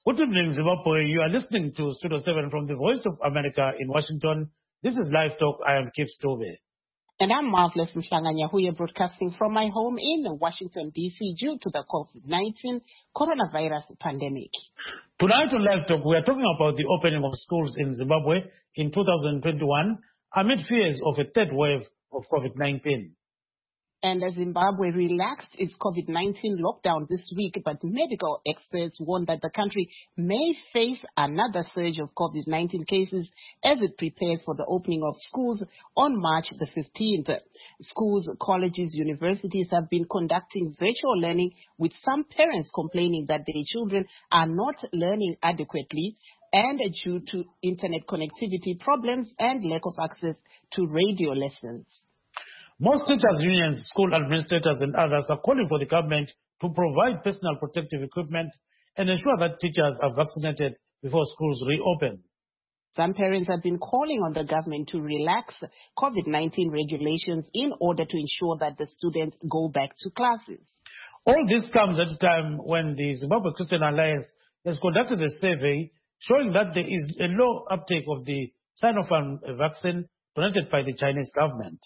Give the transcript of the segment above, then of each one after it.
Good evening, Zimbabwe. You are listening to Studio 7 from the Voice of America in Washington. This is Live Talk. I am Kip Stove. And I'm Marvelous Mhlanganya, who are broadcasting from my home in Washington, D.C. due to the COVID-19 coronavirus pandemic. Tonight on Live Talk, we are talking about the opening of schools in Zimbabwe in 2021 amid fears of a third wave of COVID-19. And Zimbabwe relaxed its COVID-19 lockdown this week, but medical experts warn that the country may face another surge of COVID-19 cases as it prepares for the opening of schools on March the 15th. Schools, colleges, universities have been conducting virtual learning, with some parents complaining that their children are not learning adequately and due to internet connectivity problems and lack of access to radio lessons. Most teachers' unions, school administrators and others are calling for the government to provide personal protective equipment and ensure that teachers are vaccinated before schools reopen. Some parents have been calling on the government to relax COVID-19 regulations in order to ensure that the students go back to classes. All this comes at a time when the Zimbabwe Christian Alliance has conducted a survey showing that there is a low uptake of the Sinopharm vaccine donated by the Chinese government.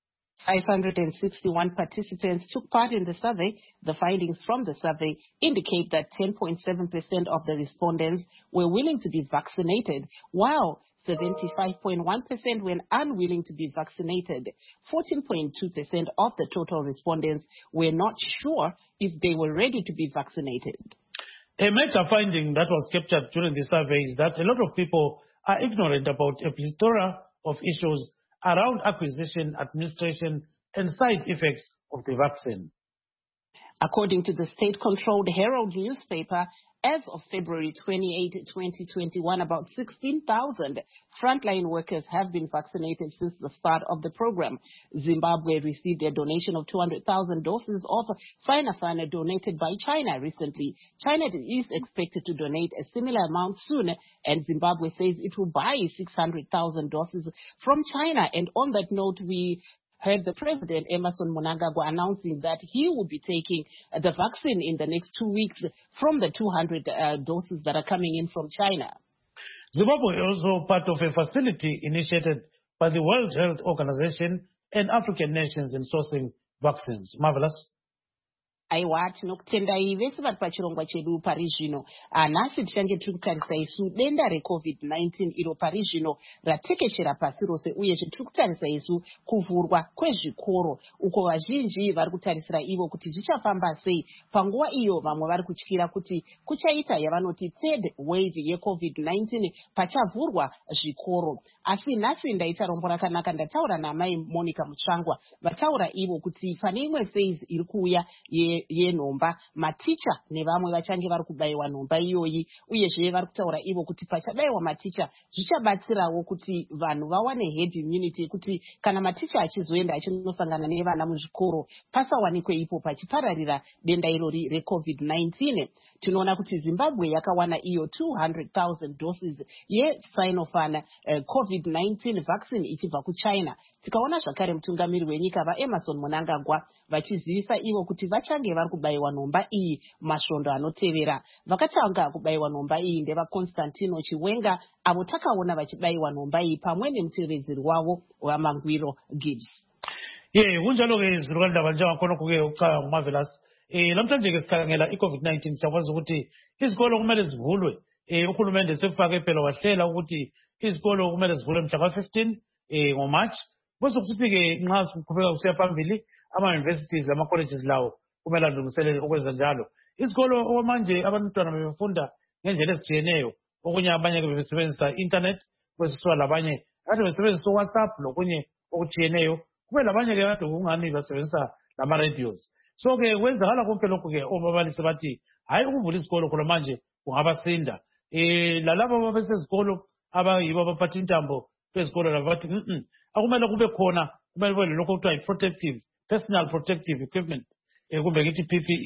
561 participants took part in the survey. The findings from the survey indicate that 10.7% of the respondents were willing to be vaccinated, while 75.1% were unwilling to be vaccinated. 14.2% of the total respondents were not sure if they were ready to be vaccinated. A major finding that was captured during the survey is that a lot of people are ignorant about a plethora of issues around acquisition, administration, and side effects of the vaccine. According to the state-controlled Herald newspaper, as of February 28, 2021, about 16,000 frontline workers have been vaccinated since the start of the program. Zimbabwe received a donation of 200,000 doses of Sinopharm donated by China recently. China is expected to donate a similar amount soon, and Zimbabwe says it will buy 600,000 doses from China. And on that note, we heard the President, Emmerson Mnangagwa, announcing that he will be taking the vaccine in the next 2 weeks from the 200 doses that are coming in from China. Zimbabwe is also part of a facility initiated by the World Health Organization and African nations in sourcing vaccines. Marvelous. Aiwa tinokutendai vese vari pachirongwa chedu pari zvino. Nhasi tichange tiri kutarisa isu denda reCovid-19 iro pari zvino ratekeshera pasi rose, uyezve tiri kutarisa isu kuvhurwa kwezvikoro, uko vazhinji vari kutarisira ivo kuti zvichafamba sei panguva iyo vamwe vari kutyira kuti kuchaita yavanoti third wave yeCovid-19 pachavhurwa zvikoro. Asi nhasi ndaita rombo rakanaka, ndataura namai Monica Mutsvangwa, vataura ivo kuti pane imwe phase iri kuuya yenomba, maticha nevamwe vachange vari kubayiwa nomba iyoyi, uyezve vari kutaura ivo kuti pachabayiwa maticha zvichabatsirawo kuti vanhu vawane herd immunity, kuti kana maticha achizoenda achinosangana nevana muzvikoro pasawanikwe ipo pachipararira denda irori reCovid-19. Tinoona kuti Zimbabwe yakawana iyo 200,000 doses yeSinopharm COVID-19 vaccine ichibva kuChina. Tikaona zvakare mutungamiri wenyika vaEmmerson Mnangagwa vachizivisa ivo kuti vachange vari kubayiwa nomba iyi masvondo anotevera. Vakatanga kubayiwa nomba iyi ndevaConstantino Chiwenga, avo takaona vachibayiwa nomba iyi pamwe nemutevedzeri wavo waMangwiro Gibbs. Kunjalo-ke zilukandaba njengakhona-ke ucha Marvelous. Namhlanje-ke sikhangela i-COVID-19 siyakwazi ukuthi izikolo kumele zivulwe. Uhulumende sekufake phela wahlela ukuthi izikolo kumele zivulwe mhla ka-15 ngoMarch. Bese kuthi-ke nxa siqhubeka kusiya phambili, ama-universities lama-colleges lawo kumele alungiselele ukwenza njalo. Izikolo okwamanje abantwana befunda ngendlela ezitshiyeneyo. Okunye abanye-ke bebesebenzisa i-internet, kwesisiwa labanye kade besebenzisa uWhatsApp lokunye okutshiyeneyo. Kube labanye-ke kade kungani basebenzisa lama-radios. So-ke kwenzakala konke lokhu-ke obabalisi bathi hayi ukuvula isikolo khona manje kungabasinda. Lalabo ababesezikolo abayibo abaphatha intambo kwezikolo labo bathi akumele kube khona, kumele kube lokho kuthiwa yi-protective, personal protective equipment, kumbe ngithi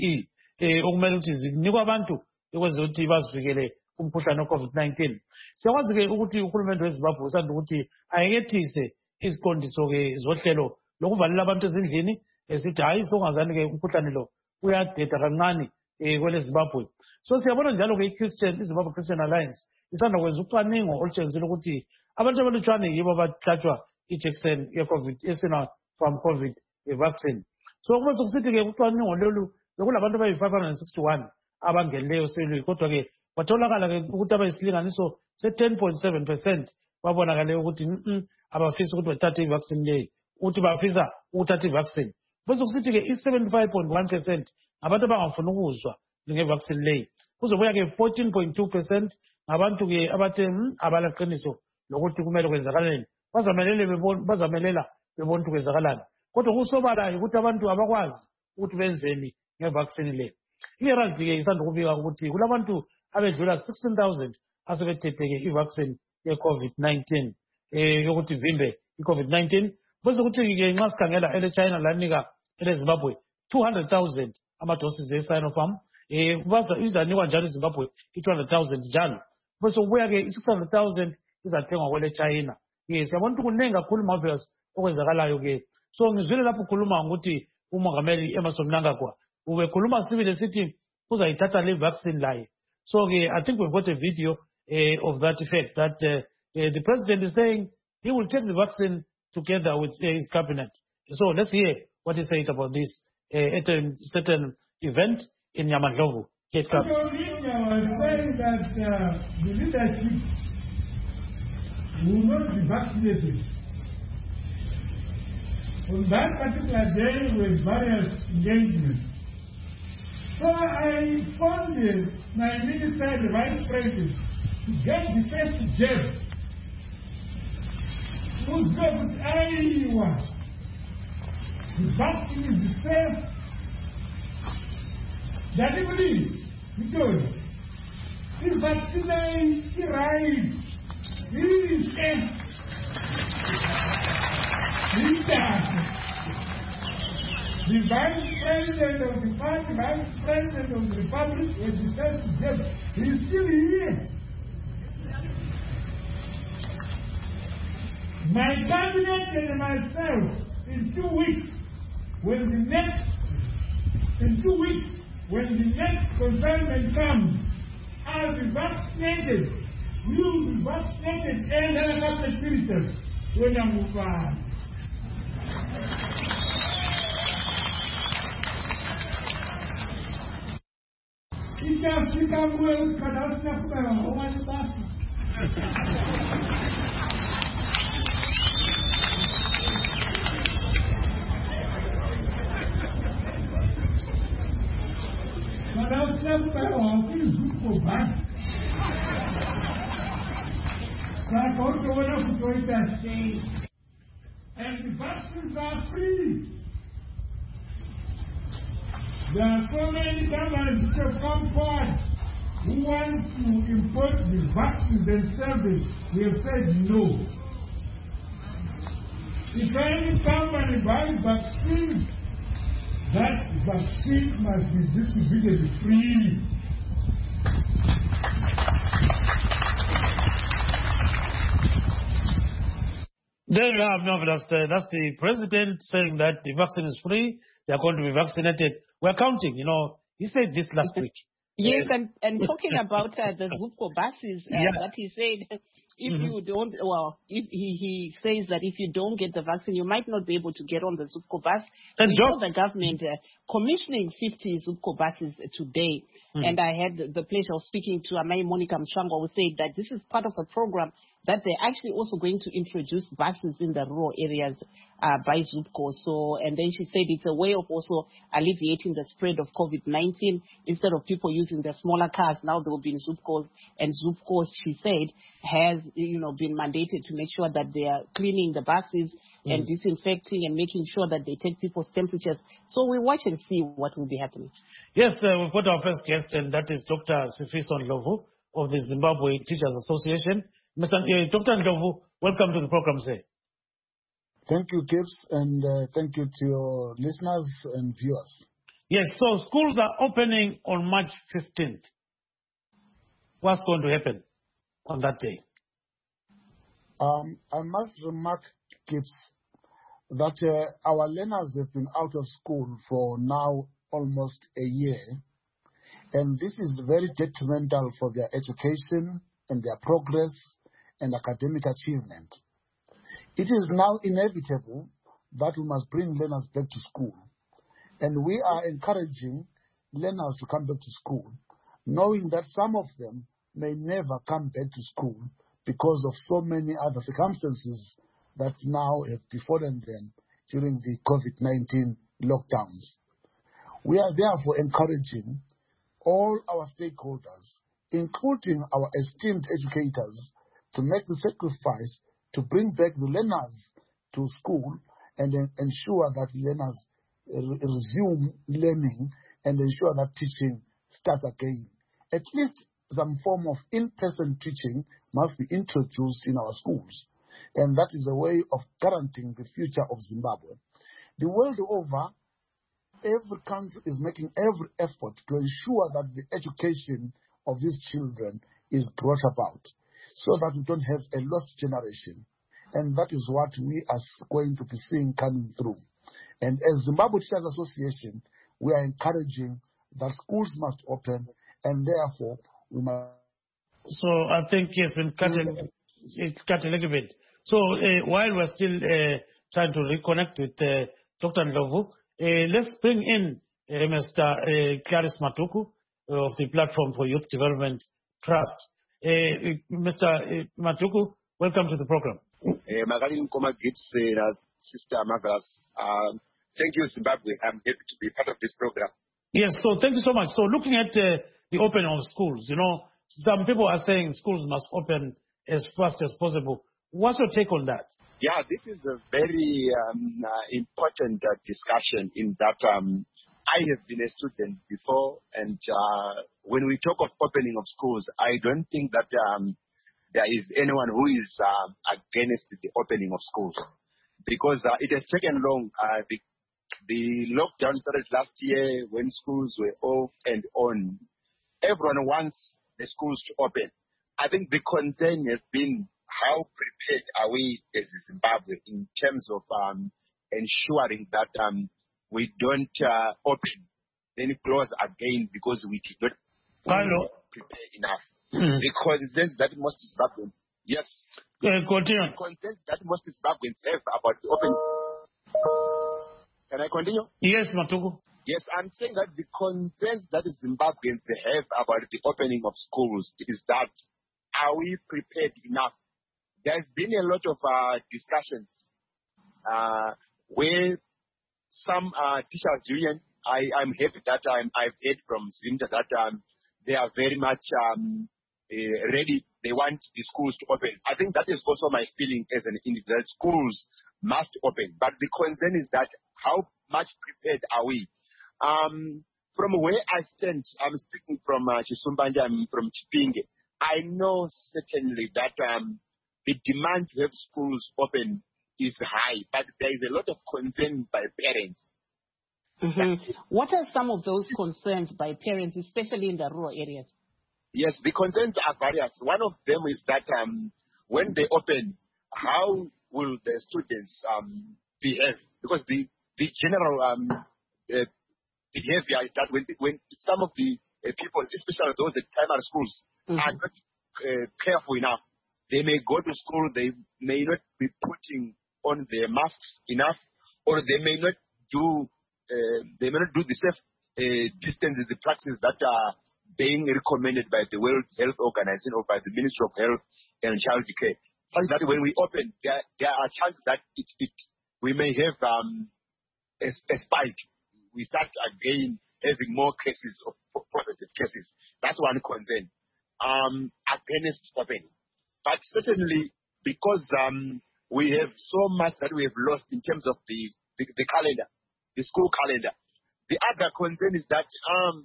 PPE, okumele ukuthi zinikwe abantu ukwenzela ukuthi bazivikele kumkhuhlane we-COVID-19. Siyakwazi-ke ukuthi uhulumende weZimbabwe usanda ukuthi ayekethise iziqondiso-ke zohlelo lokuvalela abantu ezindlini, esithi hayi sokungazani-ke umkhuhlane lo uyadeda kancane kwele Zimbabwe. So siyabona njalo ke iZimbabwe Christian Alliance isanda kwenza ucwaningo olutshengisa ukuthi abantu abalutshwane yibo abahlatshwa ijekiseni ye-COVID from COVID vaccine. So kube sokusithi ke ucwaningo lolu bekulabantu abayi-561 abangenileyo selwe, kodwa ke kwatholakala ke ukuthi abayisilinganiso se-10.7% babonakale ukuthi abafisa ukuthi bathathe i-vaccine leyi, ukuthi bafisa ukuthatha i-vaccine. Bese kusithi ke i-75.1% ngabantu abangafuni ukuzwa nge-vaccine leyi. Kuzobuya ke 14.2% ngabantu ke abathe abalaqiniso lokuthi kumele kwenzakaleni, bazamelela bebona ukuthi kwenzakalani. Kodwa kusobala ukuthi abantu abakwazi ukuthi benzeni nge-vaccine leyi. I-Herald ke isanda ukubika ukuthi kulabantu abedlula 16,000 asebethethe ke i-vaccine ye-COVID-19 yokuthi vimbe i-COVID-19. Bese kuthi ke nxa sikhangela ele-China lanika ele-Zimbabwe 200,000 amadoses e-Sinopharm, izanikwa njalo iZimbabwe i-200,000 njalo. Bese kubuya ke i-600,000 izathengwa kwele-China. Siyabona ukuthi kunengi kakhulu marvelous okwenzakalayo ke. So ngizwile lapho ukhuluma ngokuthi umongameli Emmerson Mnangagwa ubekhuluma sibili sithi uzayithatha le vaccine laye. So I think we've got a video of that effect that the president is saying he will take the vaccine together with his cabinet. So let's hear what he said about this at a certain event in Yamadlovu. It comes. Was saying that the leadership will not be vaccinated. On that particular day with various engagements. So I phoned my minister, the vice president, to get the first jab. Whose job is Iowa. The vaccine is safe. That is it. Because the vaccine is right. It is safe. The vice president of the party, vice president of the republic, was the first judge. He is still here. My cabinet and myself, in 2 weeks, when the next consignment comes, I'll be vaccinated. You'll be vaccinated and other spirituals when I move on. And the vaccines are free. There are so many governments that have come forward who want to import the vaccines themselves. We have said no. If any company buys vaccines, that vaccine must be distributed freely. There you have, Marvelous. That's the president saying that the vaccine is free. They are going to be vaccinated. We're counting, he said this last week. Yes, and talking about the Zupco buses, that he said, if you don't, if he says that if you don't get the vaccine, you might not be able to get on the Zupco bus. We saw the government commissioning 50 Zupco buses today. And I had the pleasure of speaking to Amai Monica Mshangwa, who said that this is part of a program that they're actually also going to introduce buses in the rural areas by Zupco. So, and then she said it's a way of also alleviating the spread of COVID-19. Instead of people using the smaller cars, now they will be in Zupcos. And Zupco, she said, has been mandated to make sure that they are cleaning the buses and disinfecting and making sure that they take people's temperatures. So we watch and see what will be happening. Yes, we've got our first guest, and that is Dr. Sifiso Ndlovu of the Zimbabwe Teachers Association. Dr. Ndlovu, welcome to the program, sir. Thank you, Gibbs, and thank you to your listeners and viewers. Yes, so schools are opening on March 15th. What's going to happen on that day? I must remark, Gibbs, that our learners have been out of school for now almost a year. And this is very detrimental for their education and their progress and academic achievement. It is now inevitable that we must bring learners back to school. And we are encouraging learners to come back to school, knowing that some of them may never come back to school because of so many other circumstances that now have befallen them during the COVID-19 lockdowns. We are therefore encouraging all our stakeholders, including our esteemed educators, to make the sacrifice to bring back the learners to school and then ensure that learners resume learning and ensure that teaching starts again. At least some form of in-person teaching must be introduced in our schools. And that is a way of guaranteeing the future of Zimbabwe. The world over, every country is making every effort to ensure that the education of these children is brought about so that we don't have a lost generation. And that is what we are going to be seeing coming through. And as Zimbabwe Teachers Association, we are encouraging that schools must open, and therefore we must. So I think it's been cut a little bit. So while we're still trying to reconnect with Dr. Ndlovu, let's bring in Mr. Clarice Matuku of the Platform for Youth Development Trust. Mr. Matuku, welcome to the program. Sister Marvelous. Thank you, Zimbabwe. I'm happy to be part of this program. Yes, so thank you so much. So looking at the opening of schools, some people are saying schools must open as fast as possible. What's your take on that? Yeah, this is a very important discussion in that I have been a student before, and when we talk of opening of schools, I don't think that there is anyone who is against the opening of schools, because it has taken long. The lockdown started last year when schools were off and on. Everyone wants the schools to open. I think the concern has been how prepared are we as Zimbabwe in terms of ensuring that we don't open, then close again because we did not prepare enough. The concerns that most Zimbabweans, yes, continue. The concerns that most Zimbabweans have about the opening. Can I continue? Yes, Matuku. Yes, I'm saying that the concerns that Zimbabweans have about the opening of schools is that, are we prepared enough? There's been a lot of discussions where some teachers' union, I'm happy that I've heard from Zimta that they are very much ready. They want the schools to open. I think that is also my feeling as an individual. Schools must open. But the concern is that how much prepared are we? From where I stand, I'm speaking from Chisumbanja, I'm from Chipinge. I know certainly that the demand to have schools open is high, but there is a lot of concern by parents. Mm-hmm. What are some of those concerns by parents, especially in the rural areas? Yes, the concerns are various. One of them is that when they open, how will the students behave? Because the general behavior is that when some of the people, especially those at primary schools, are not careful enough, they may go to school, they may not be putting on their masks enough, or they may not do the safe distances, the practices that are being recommended by the World Health Organization or by the Ministry of Health and Child Care. So that when we open, there are chances that we may have a spike. We start again having more cases of positive cases. That's one concern against opening. But certainly, because we have so much that we have lost in terms of the calendar, the school calendar. The other concern is that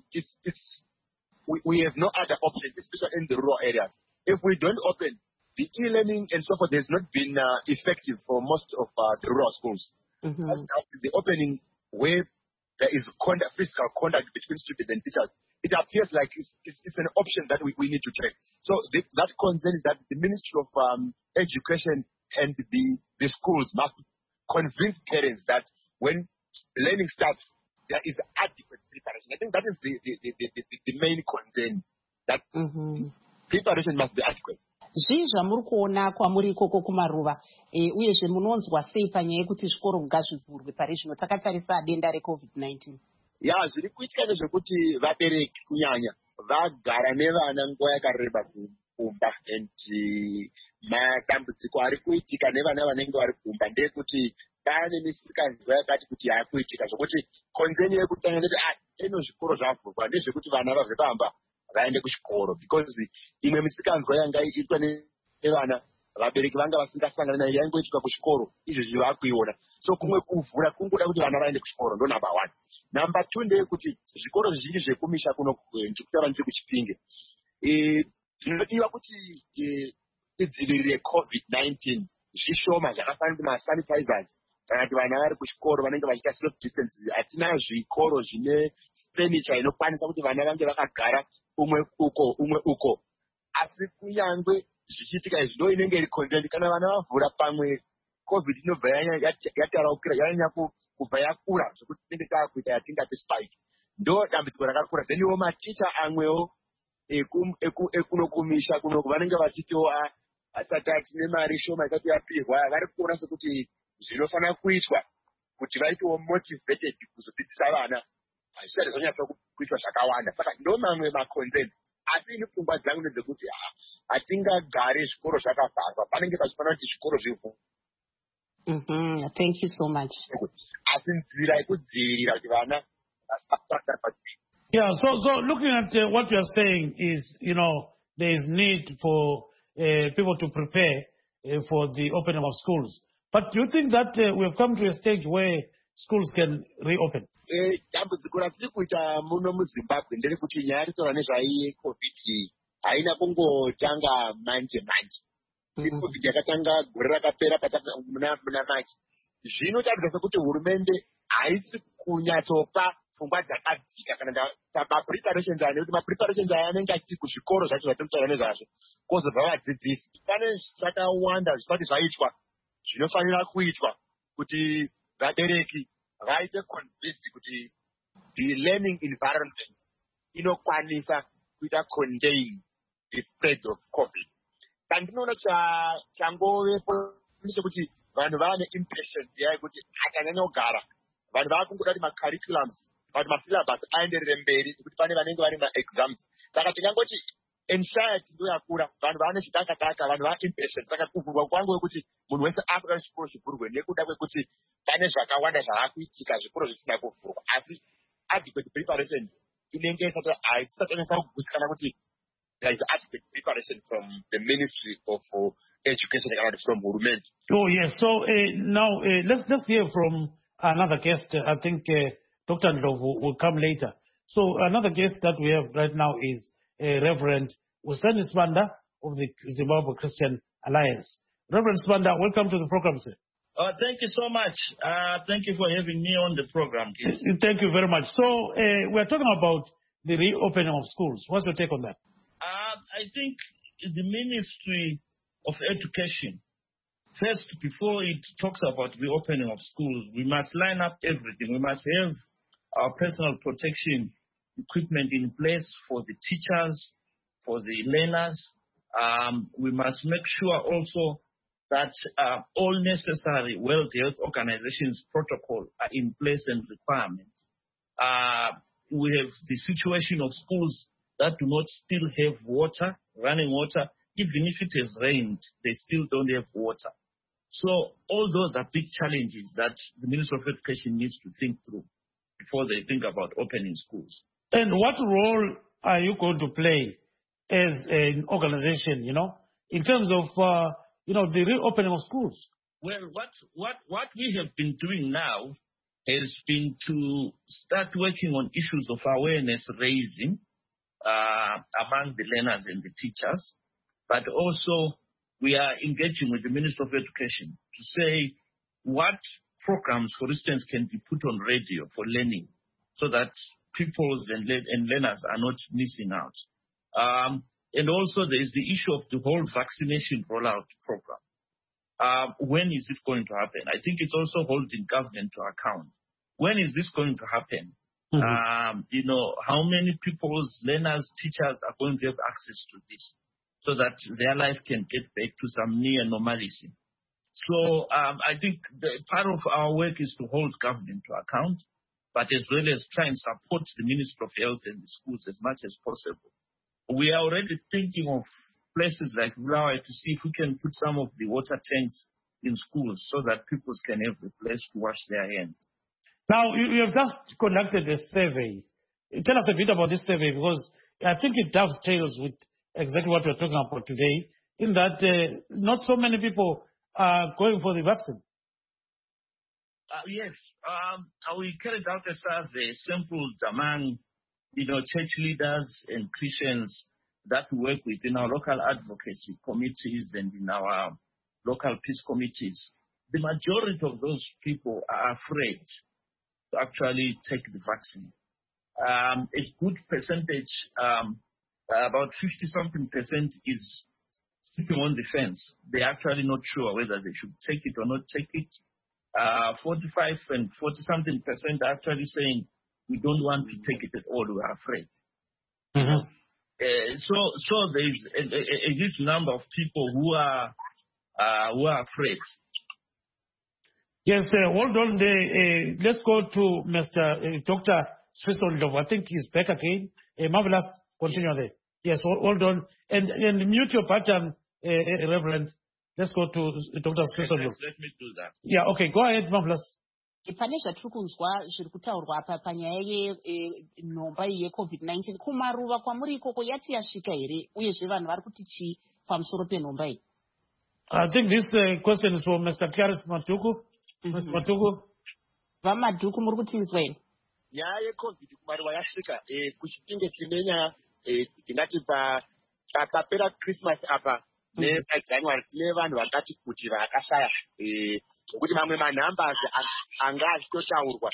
we have no other option, especially in the rural areas. If we don't open, the e-learning and so forth has not been effective for most of the rural schools. The opening where there is physical contact between students and teachers, it appears like it's an option that we need to check. So that concern is that the Ministry of Education and the schools must convince parents that when learning starts, there is adequate preparation. I think that is the main concern, that preparation must be adequate. zvii zvamuri kuona kwamuri ikoko kumaruva uyezve munonzwa sei panyaya yekuti zvikoro ngazvivhurwe pari zvino takatarisa denda reCovid-19? Zviri kuitika nezvekuti vabereki kunyanya vagara nevana nguva yakareba kumba, and madambudziko ari kuitika nevana vanenge vari kumba ndeyekuti pane misikanzwa yakati kuti yakuitika zvokuti konzeni yekutanga ndeti eno zvikoro zvavhurwa ndezvekuti vana vabve pamba vaende kuchikoro, because imwe misikanzwa yanga iitwa nevana vabereki vanga vasingasangana nayo yaingoitika kuchikoro, izvezvi vakuiona. So kumwe kuvhura kungoda kuti vana vaende kuchikoro, ndo number 1. Number 2 ndeyekuti zvikoro zvizhinji zvekumisha kuno ndikutaura ndiri kuChipinge, zvinodiwa kuti tidzivirire COVID-19 zvishoma zvakafanana kuti masanitizers kana kuti vana vari kuchikoro vanenge vachiita self distance. Hatina zvikoro zvine furniture inokwanisa kuti vana vange vakagara umwe uko. Asi kunyange zvichiitika izvi ndo inenge iri content, kana vana vavhura pamwe COVID inobva yataraukira yanyanya kubva yakura zvokuti tinenge taakuita yatingati spike, ndo dambudziko rakakura. Then iwo maticha amwewo ekunokumisha kuno vanenge vachitiwo asati atine mari shoma isati yapirwa, vari kuona sekuti zvinofanira kuitwa kuti vaitewo motivated kuzodzidzisa vana hazvisati zvanyatsa kuitwa zvakawanda. Saka ndo mamwe maconcern, asi ini pfungwa dzangu ndedzekuti hatingagare zvikoro zvakavharwa, panenge pachifanira kuti zvikoro zvivhurwe. Thank you so much. Asi nzira yekudzivirira kuti vana vasapata. Yeah, so looking at what you're saying is, there is need for people to prepare for the opening of schools. But do you think that we have come to a stage where schools can reopen? Dambudziko ratiri kuita muno muZimbabwe nderekuti nyaya yatitaura nezvaiye COVID haina kungotanga manje. COVID yakatanga gore rakapera muna March. Zvino taridza sekuti hurumende haisi kunyatsopa pfungwa dzakadzika kana mapreparations ane kuti mapreparations aya anenge achiti kuzvikoro zvacho zvatirikutaura nezvazvo kwozobva vadzidzisi. Pane zvakawanda zvisati zvaitwa zvinofanira kuitwa kuti vabereki vaite convinced kuti the learning environment inokwanisa kuita contain the spread of COVID. Kandinoona changovepo ndechekuti vanhu vane impressions yekuti akanyanya kugara vanhu vakungoda kuti macurriculums kuti masyllabus aenderere mberi kuti pane vanenge vari maexams. Saka tikangoti anxiety ndo yakura, vanhu vane chidakadaka, vanhu vane impressions. Saka kuvhurwa kwangu wekuti munhu wese akuda chikoro chivhurwe nekuda kwekuti pane zvakawanda zvaakuitika zvikoro zvisina kuvhurwa. Asi adequate preparation inenge haisati yanasa kugutsikana kuti there is adequate preparation from the Ministry of Education and from Hurumende. Oh, yes. So now let's hear from another guest. I think Dr. Ndlovu will come later. So another guest that we have right now is Reverend Useni Sibanda of the Zimbabwe Christian Alliance. Reverend Sibanda, welcome to the program, sir. Thank you so much. Thank you for having me on the program. Thank you very much. So we're talking about the reopening of schools. What's your take on that? I think the Ministry of Education, first, before it talks about the opening of schools, we must line up everything. We must have our personal protection equipment in place for the teachers, for the learners. We must make sure also that all necessary World Health Organization's protocol are in place and requirements. We have the situation of schools that do not still have water, running water. Even if it has rained, they still don't have water. So all those are big challenges that the Ministry of Education needs to think through before they think about opening schools. And what role are you going to play as an organization, in terms of, the reopening of schools? Well, what we have been doing now has been to start working on issues of awareness raising among the learners and the teachers, but also we are engaging with the Ministry of Education to say what programs, for instance, can be put on radio for learning so that pupils and learners are not missing out. And also there is the issue of the whole vaccination rollout program. When is it going to happen? I think it's also holding government to account. When is this going to happen? How many people's learners, teachers are going to have access to this so that their life can get back to some near normalcy. So I think part of our work is to hold government to account, but as well as try and support the Ministry of Health and the schools as much as possible. We are already thinking of places like Bulawayo to see if we can put some of the water tanks in schools so that people can have a place to wash their hands. Now, you have just conducted a survey. Tell us a bit about this survey, because I think it dovetails with exactly what we're talking about today, in that not so many people are going for the vaccine. Yes. We carried out a survey sampled among, church leaders and Christians that we work with in our local advocacy committees and in our local peace committees. The majority of those people are afraid to actually take the vaccine. A good percentage, about 50-something% is sitting on the fence. They're actually not sure whether they should take it or not take it. 45 and 40-something% are actually saying we don't want to take it at all, we're afraid. So there's a huge number of people who are afraid. Yes, hold on there. Let's go to Mr. Dr. Swiso Ndlovu. I think he's back again. Marvelous. Continue there. Yes, hold on. And mute your button, Reverend. Let's go to Dr. Swiso Ndlovu. Let me do that. Yeah, okay. Go ahead, Marvelous. Pane zvatiri kunzwa zviri kutaurwa apa panyaya yenhomba yeCovid-19 kumaruva kwamuri ikoko yati yasvika here uyezve vanhu vari kuti chii pamusoro penhomba iyi? I think this question is for Mr. Clarice Matuku. Mr. Matuku. VaMaduku muri kutinzwa here? Nyaya yeCovid kumaruva yasvika kuchipinge tine nyaya tingati papera Christmas apa nepaJanuary tine vanhu vakati kuti vakashaya kuti mamwe manhambers anga achitotaurwa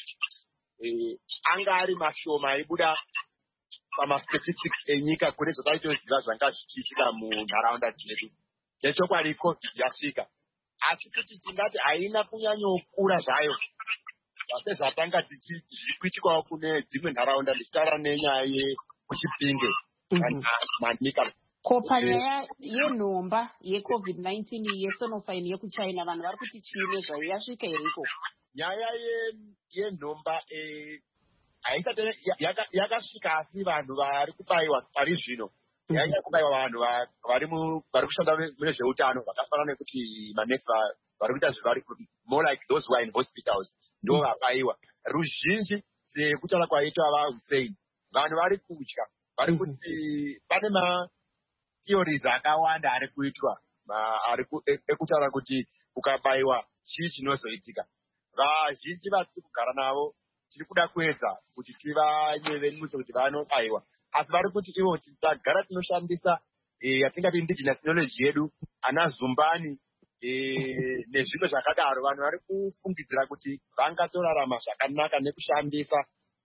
anga ari mashoma aibuda pamastatistics enyika kune zvataitoziva zvanga zvichiitika munharaunda dzedu. Nechokwadi COVID yasvika, asi kuti tingati haina kunyanyokura zvayo sezvatanga tichikuitikawo kune dzimwe nharaunda ndichitaura nenyaya yekuchipinge manika. Ko panyaya yenhomba yeCovid-19 yeSinopharm yekuChina vanhu vari kuti chii nezvayo yasvika here iko? Nyaya yenhomba haisati yakasvika, asi vanhu vari kubayiwa pari zvino yanga kubayiwa vanhu vari kushanda mune zveutano vakafanana nekuti manesi vari kuita zvevari more like those who are in hospitals ndo vabayiwa. Ruzhinji sekutaura kwaitwa vaHussein, vanhu vari kutya, vari kuti pane theories akawanda ari kuitwa ekutaura kuti ukabayiwa chii chinozoitika. Vazhinji vatiri kugara navo tiri kuda kuedza kuti tivanyevenuse kuti vanobayiwa, asi vari kuti ivo tagara tinoshandisa yatingati indigenous knowledge yedu, ana zumbani nezvimwe zvakadaro. Vanhu vari kufungidzira kuti vangatorarama zvakanaka nekushandisa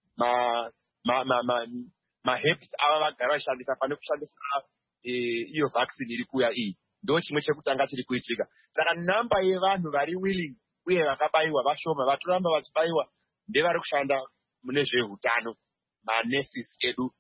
maherbs ava vagara vachishandisa pane kushandisa iyo vaccine iri kuuya iyi. Ndo chimwe chekutanga chiri kuitika. Saka namba yevanhu vari willing uye vakabayiwa vashoma. Vatoramba vachibayiwa ndevari kushanda mune zveutano, manurses edu,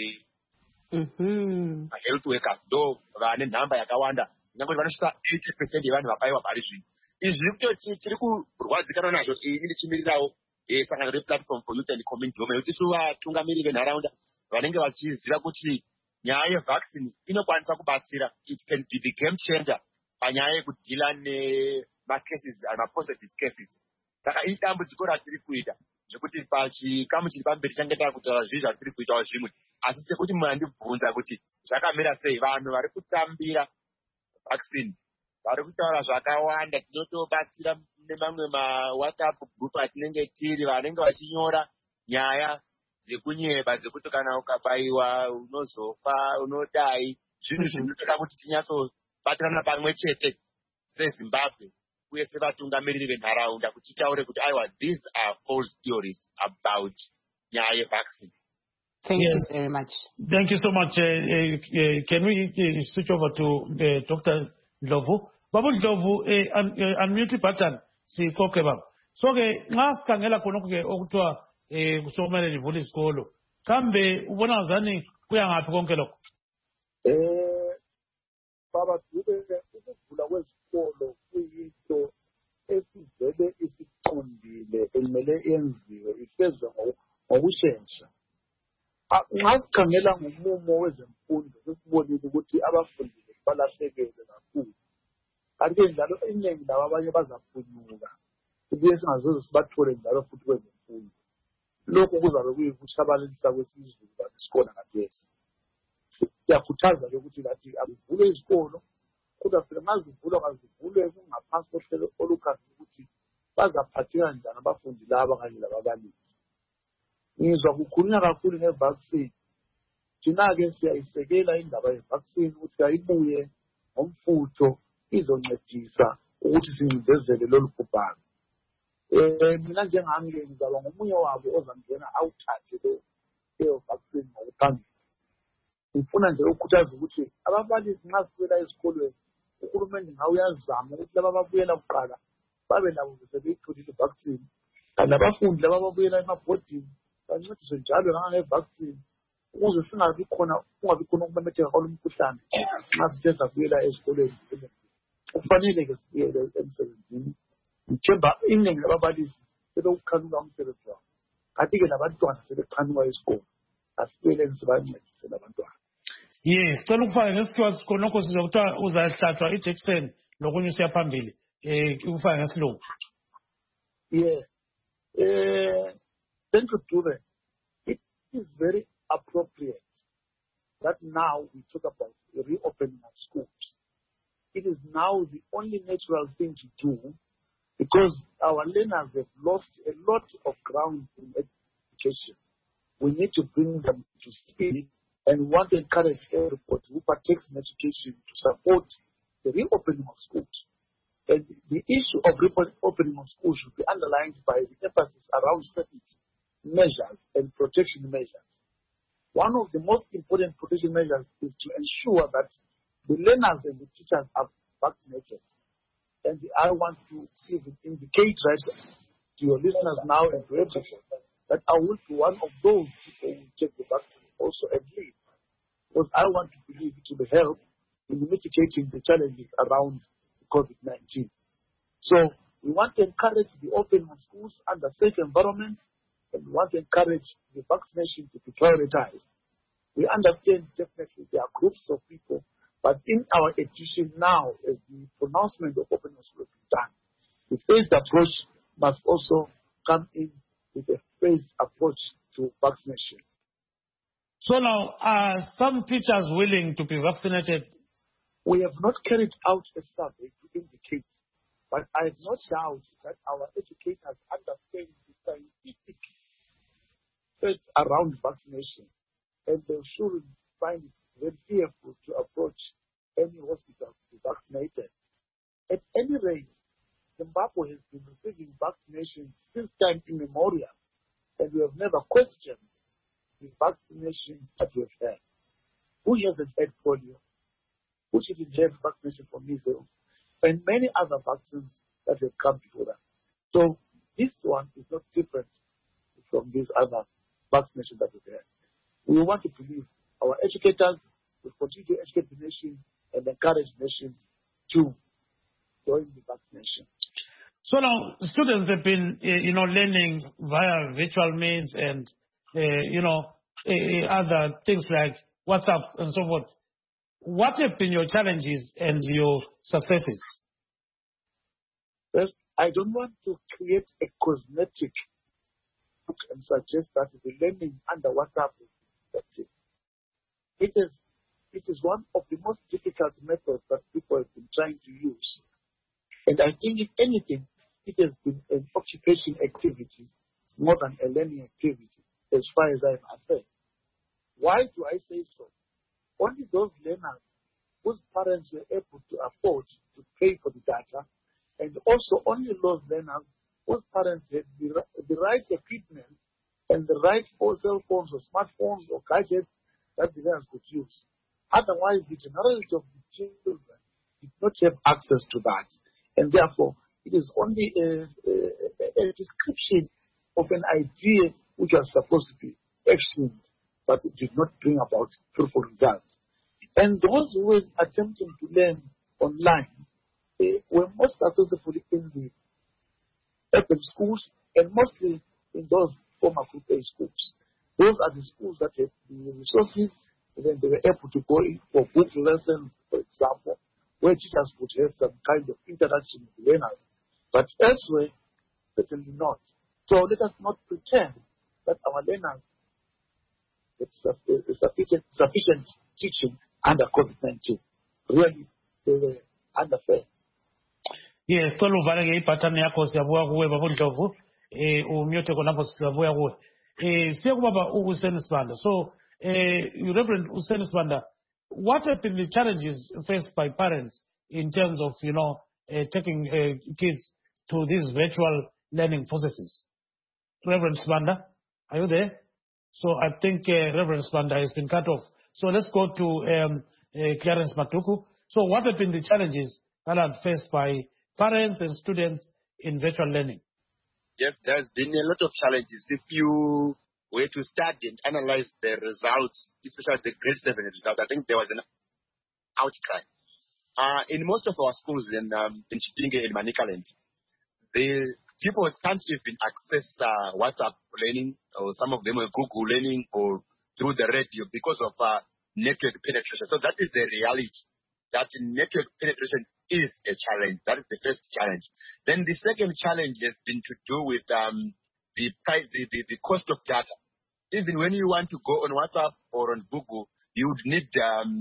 health workers ndo vane nhamba yakawanda, nyangwe vanosvika 80% yevanhu vabayiwa pari zvino. Izvi kutoti tiri kurwadzikana nazvo ini ndichimirirawo sangano replatform for youth and community development kuti isu vatungamiri venharaunda vanenge vachiziva kuti nyaya yevaccine inokwanisa kubatsira. It can be the game changer panyaya yekudhila nemacases mapositive cases. Saka idambudziko ratiri kuita zvekuti pachikamu chiri pamberi change takutaura zvizvi zvatiri kuitawo zvimwe, asi sekuti mandibvunza kuti zvakamira sei, vanhu vari kutambira vaccine vari kutaura zvakawanda. Tinotobatsira nemamwe maWhatsApp group atinenge tiri vanenge vachinyora nyaya dzekunyeba dzekuti kana ukabayiwa unozofa, unodai, zvinhu zvinotoda kuti tinyatsobatirana pamwe chete seZimbabwe uye sevatungamiriri venharaunda kuti titaure kuti aiwa, these are false theories about nyaya yevaccine. Thank you very much. Thank you so much. Can we switch over to Dr. Ndlovu? Babu Ndlovu, unmute button sikoke baba. So ke nxa sikhangela khonokho ke okuthiwa sokumele livule isikolo. Kambe ubona ngazani kuya ngaphi konke lokho? Baba Dube, ukuvula kwezikolo kuyinto esivele isiqondile ekumele yenziwe ifezwe ngokushesha. Nxa sikhangela ngomumo wezemfundo sesibonile ukuthi abafundi balahlekelwe kakhulu. Kanti njalo iningi labo abanye bazaphunyuka. Sibuye singazoze sibathole njalo futhi kwezemfundo. Lokhu kuzabe kuyikutshabalalisa kwesizulu isikolo ngathesi. Siyakhuthaza ukuthi lathi akuvulwe izikolo, kodwa phela nxa zivulwa kazivulwe kungaphansi kohlelo olukhangelwe ukuthi bazaphatheka njani abafundi laba kanye lababalisi. Ngizwa kukhulunywa kakhulu ngevaccine. Thina-ke siyayisekela indaba yevaccine ukuthi ayibuye ngomfutho izoncedisa ukuthi sincindezele lolu bhubhane. Mina njengami-ke ngizaba ngomunye wabo ozangena awuthathe leyo vaccine ngokuphambili. Ngifuna nje ukukhuthaza ukuthi ababalisi nxa sibuyela ezikolweni, uhulumende ngawuyazama ukuthi laba ababuyela kuqala babe labo sebeyitholile ivaccine. Kanti abafundi laba ababuyela emabhodini bancediswe njalo nangevaccine ukuze kungabi khona ukumemetheka kwalo mkhuhlane nxa sithe sabuyela ezikolweni. Kufanele-ke sibuyele emsebenzini. Ngithemba iningi lababalisi sebewukhanuka umsebenzi wabo. Kanti-ke labantwana sebekhanuka esikolo. Asibuyeleni sibancedise labantwana. Yes, cela ukufaka ngesikhiwa sikhonokho sizwa kuthiwa uzahlatshwa ijekiseni lokunye usiya phambili. Ukufaka ngesilungu. Yeah. Thank you, Dube. It is very appropriate that now we talk about the reopening of schools. It is now the only natural thing to do because our learners have lost a lot of ground in education. We need to bring them to speed and want to encourage everybody who partakes in education to support the reopening of schools. And the issue of reopening of schools should be underlined by the emphasis around certain measures and protection measures. One of the most important protection measures is to ensure that the learners and the teachers are vaccinated. And I want to indicate right to your listeners now and to everyone that I will be one of those people who take the vaccine also and leave. Because I want to believe it will help in mitigating the challenges around COVID-19. So we want to encourage the opening of schools under safe environment, and we want to encourage the vaccination to be prioritized. We understand definitely there are groups of people, but in our education now, as the pronouncement of opening of schools is done, the phased approach must also come in with a phased approach to vaccination. So now, are some teachers willing to be vaccinated? We have not carried out a survey to indicate, but I have no doubt that our educators understand the scientific facts around vaccination, and they should find it very fearful to approach any hospital to be vaccinated. At any rate, Zimbabwe has been receiving vaccinations since time immemorial, and we have never questioned the vaccinations that we have had. Who hasn't had polio? Who shouldn't have vaccination for measles? And many other vaccines that have come before that. So this one is not different from these other vaccinations that we've had. We want to believe our educators will continue to educate the nation and encourage the nation to join the vaccination. So now, students have been, learning via virtual means and, other things like WhatsApp and so forth. What have been your challenges and your successes? First, I don't want to create a cosmetic and suggest that the learning under WhatsApp is effective. It is one of the most difficult methods that people have been trying to use. And I think if anything, it has been an occupation activity more than a learning activity, as far as I'm concerned. Why do I say so? Only those learners whose parents were able to afford to pay for the data, and also only those learners whose parents had the right equipment and the right cell phones or smartphones or gadgets that the learners could use. Otherwise, the generality of the children did not have access to that. And therefore, it is only a description of an idea which was supposed to be actioned, but it did not bring about fruitful results. And those who were attempting to learn online were most successful in the urban schools and mostly in those former group A schools. Those are the schools that have the resources, and then they were able to go in for book lessons, for example, where teachers would have some kind of interaction with learners. But elsewhere, certainly not. So let us not pretend that our learners get sufficient teaching under COVID-19. Really, they were underfed. Yes, tolu valenge ipatani yako siyabuya kuwe babundlovu umyote konapho siyabuya kuwe. Siyakubaba uSenisibanda. So Reverend uSenisibanda, what have been the challenges faced by parents in terms of taking kids to these virtual learning processes? Reverend Sibanda, are you there? So I think Reverend Sibanda has been cut off. So let's go to Clarence Matuku. So what have been the challenges that are faced by parents and students in virtual learning? Yes, there's been a lot of challenges. If you were to study and analyze the results, especially the grade 7 results, I think there was an outcry. In most of our schools in Chipinge and Manicaland, the people can't even access WhatsApp learning, or some of them were Google learning or through the radio because of network penetration. So that is the reality, that network penetration is a challenge. That is the first challenge. Then the second challenge has been to do with the cost of data. Even when you want to go on WhatsApp or on Google, you would need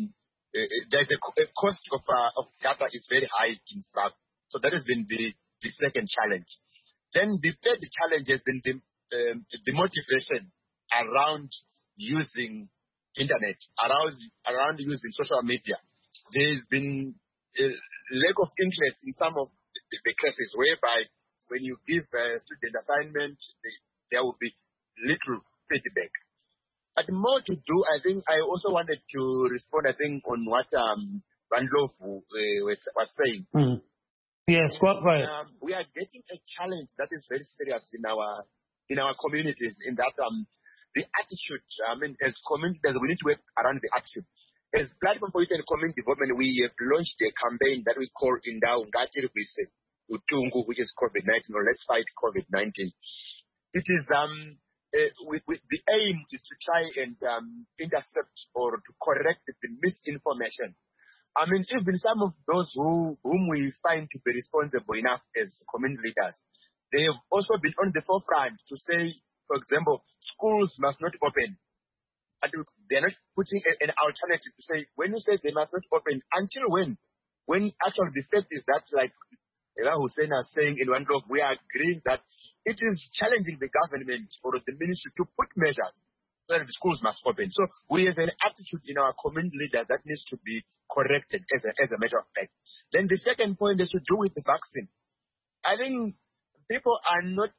the cost of data is very high in South. So that has been the second challenge. Then the third challenge has been the motivation around using internet, around using social media. There's been a lack of interest in some of the classes whereby when you give a student assignment, there will be little feedback. But more to do, I think I also wanted to respond, on what Bandlovu was saying. Mm. Yes, quite right. We are getting a challenge that is very serious in our communities, in that the attitude, as communities, we need to work around the attitude. As Platform for Youth and Community Development, we have launched a campaign that we call Indau Ngati Rwise Utungu, which is COVID-19, or Let's Fight COVID-19. It is with the aim is to try and intercept or to correct the misinformation. Even some of those whom we find to be responsible enough as community leaders, they have also been on the forefront to say, for example, schools must not open. And they're not putting an alternative to say, when you say they must not open, until when? When actually the fact is that, like Ella Hussein is saying in one talk, we are agreeing that it is challenging the government or the ministry to put measures so that the schools must open. So we have an attitude in our community leaders that needs to be corrected as a matter of fact. Then the second point is to do with the vaccine. I think people are not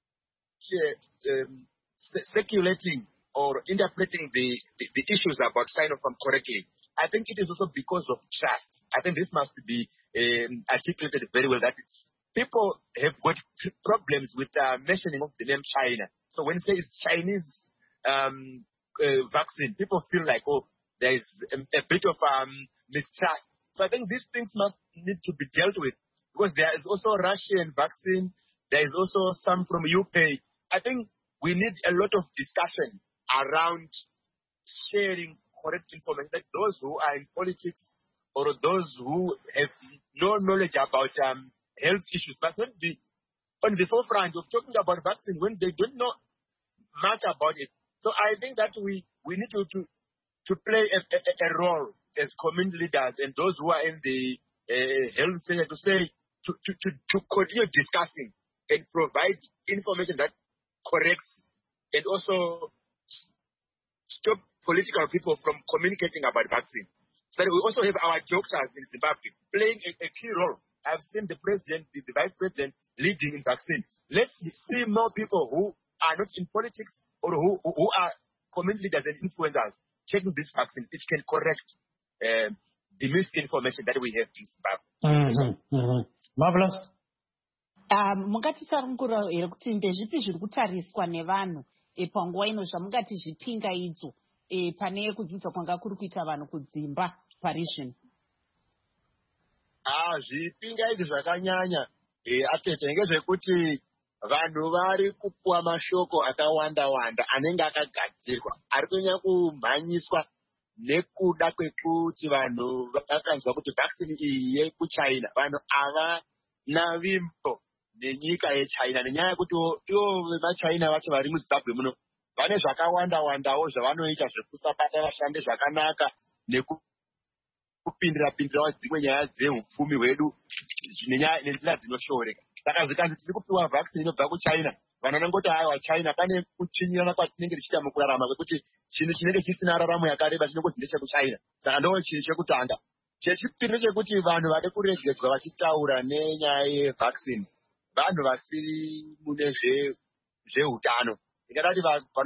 speculating or interpreting the issues about Sinopharm correctly. I think it is also because of trust. I think this must be articulated very well, that people have got problems with mentioning of the name China. So when you say it's Chinese vaccine, people feel like, there is a bit of mistrust. So I think these things must need to be dealt with, because there is also Russian vaccine. There is also some from UK. I think we need a lot of discussion around sharing correct information, that those who are in politics or those who have no knowledge about health issues must not be on the forefront of talking about vaccine when they don't know much about it. So I think that we need to play a role as community leaders and those who are in the health sector to say, to continue discussing and provide information that corrects and also stop political people from communicating about vaccine. So that we also have our doctors in Zimbabwe playing a key role. I've seen the president, the vice president leading in vaccine. Let's see more people who are not in politics or who are community leaders and influencers taking this vaccine, which can correct the misinformation that we have in Zimbabwe. Marvelous. Mungatisarungura here kuti ndezvipi zviri kutariswa nevanhu panguva ino zvamungati zvipingaidzo pane kudzidza kwanga kuri kuita vanhu kudzimba pari zvino? Zvipingaidzo zvakanyanya atete ngezvekuti vanhu vari kupuwa mashoko akawanda anenge akagadzirwa ari kunyanya kumhanyiswa nekuda kwekuti vanhu vakanzwa kuti vaccine iyi yekuchina vanhu havana vimbo nenyika yechina nenyaya yekuti ivo vemachina vacho vari muZimbabwe muno vane zvakawandawo zvavanoita zvekusabata vashande zvakanaka nekupindira dzimwe nyaya dzehupfumi hwedu nenzira dzinoshoreka. Saka zvikanzi tiri kupiwa vaccine inobva kuchina vanhu vanongoti aiwa china pane kuchinyirana kwatinenge tichiita mukurarama kwekuti chinhu chinenge chisina raramo yakareba chinongozi ndechekuchina. Saka ndo chinhu chekutanga. Chechipiri ndechekuti vanhu vari kuregedzwa vachitaura nenyaya yevaccine vanhu vasiri mune zveutano. Ndingati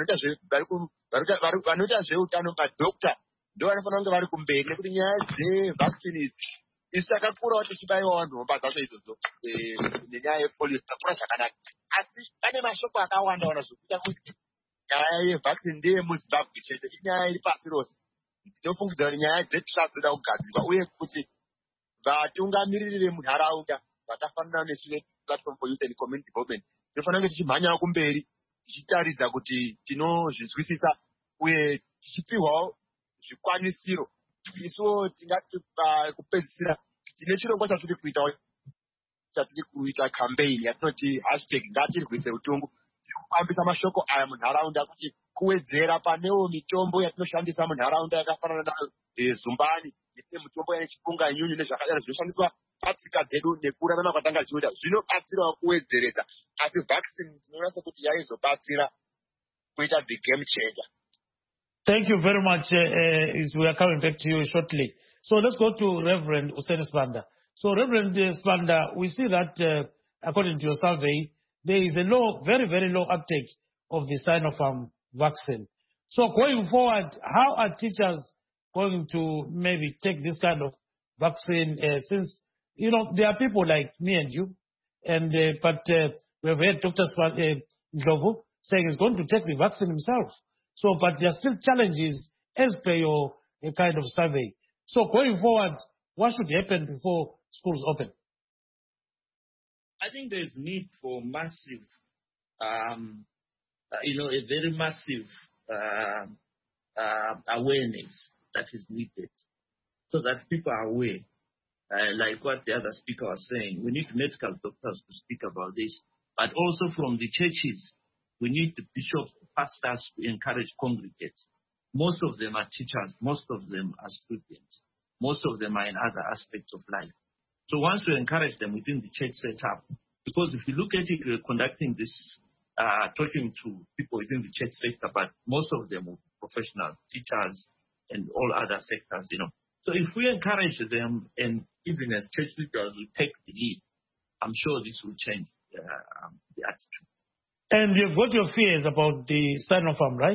vanoita zveutano madhokta ndo vanofanira kunge vari kumberi nekuti nyaya dzevaccine idzi isu takakurawo tichibaiwa vanhu nhomba dzacho idzodzo nenyaya yepolio takakura zvakanaka. Asi pane mashoko akawanda zvokuita kuti nyaya yevaccine ndeye muZimbabwe chete inyaya iri pasi rose. Tinofungidza kuti nyaya dzetrust dzoda kugadzirwa uye kuti vatungamiriri vemunharaunda vakafanana nesu Platform for Youth and Community Development tinofanira kunge tichimhanyawo kumberi tichitaridza kuti tinozvinzwisisa uye tichipiwawo zvikwanisiro. Isuwo tingati kupedzisira tine chirongwa chatiri kuita campaign yatinoti #ngatirwise utongo. Tiri kufambisa mashoko aya munharaunda kuti kuwedzera panewo mitombo yatinoshandisa munharaunda yakafanana nazumbani netine mitombo yechipunga-nyunyu nezvakadaro zvinoshandiswa patsika dzedu nekurarama kwatanga tichiita zvinobatsirawo kuwedzeredza. Asi vaccine tinoona sekuti yaizobatsira kuita the game changer. Thank you very much. We are coming back to you shortly. So let's go to Reverend Hussein Sibanda. So Reverend Sibanda, we see that according to your survey, there is a low, very, very low uptake of the Sinopharm vaccine. So going forward, how are teachers going to maybe take this kind of vaccine since, there are people like me and you, and but we have heard Dr. Ndlovu saying he's going to take the vaccine himself. So, but there are still challenges as per your kind of survey. So going forward, what should happen before schools open? I think there's need for massive, a very massive awareness that is needed so that people are aware. Like what the other speaker was saying, we need medical doctors to speak about this, but also from the churches, we need the bishops, pastors to encourage congregates. Most of them are teachers. Most of them are students. Most of them are in other aspects of life. So once we encourage them within the church setup, because if you look at it, we're conducting this, talking to people within the church sector, but most of them are professional teachers and all other sectors, So if we encourage them, and even as church leaders, we take the lead, I'm sure this will change the attitude. And you've got your fears about the Sinopharm, right?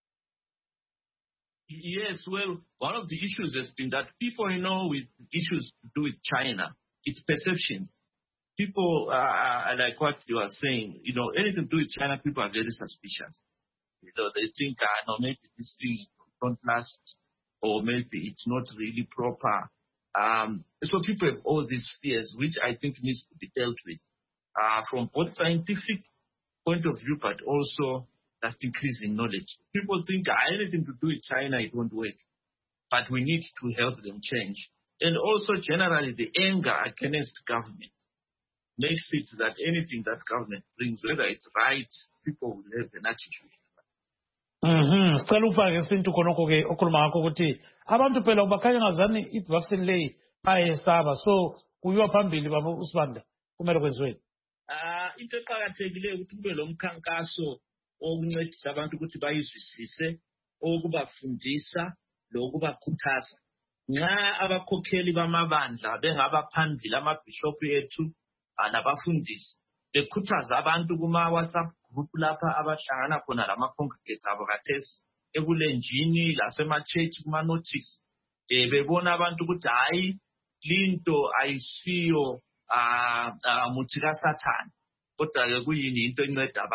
Yes, well, one of the issues has been that people, with issues to do with China, it's perception. People, like what you are saying, anything to do with China, people are very suspicious. They think, maybe this thing don't last, or maybe it's not really proper. So people have all these fears, which I think needs to be dealt with from both scientific point of view, but also that's increasing knowledge. People think anything to do with China, it won't work. But we need to help them change. And also generally the anger against government makes it that anything that government brings, whether it's right, people will have an attitude. Sicela ufake isintu khonokho-ke okhuluma ngakho ukuthi abantu phela ubakhanya ngazani i-vaccine leyi bayesaba. So kuyiwa phambili baba uSibanda kumele kwenziweni. Into eqakathekileyo ukuthi kube lo mkhankaso okuncedisa abantu ukuthi bayizwisise, okubafundisa lokubakhuthaza. Nxa abakhokheli bamabandla bengaba phambili amabhishophu ethu nabafundisi bekhuthaza abantu kuma-WhatsApp group lapha abahlangana khona lama-congregates abo kathesi ebulenjini lasema-church kuma-notice bebona abantu ukuthi hayi linto ayisiyo muthi kaSathane, kodwa-ke kuyini into enceda abantu.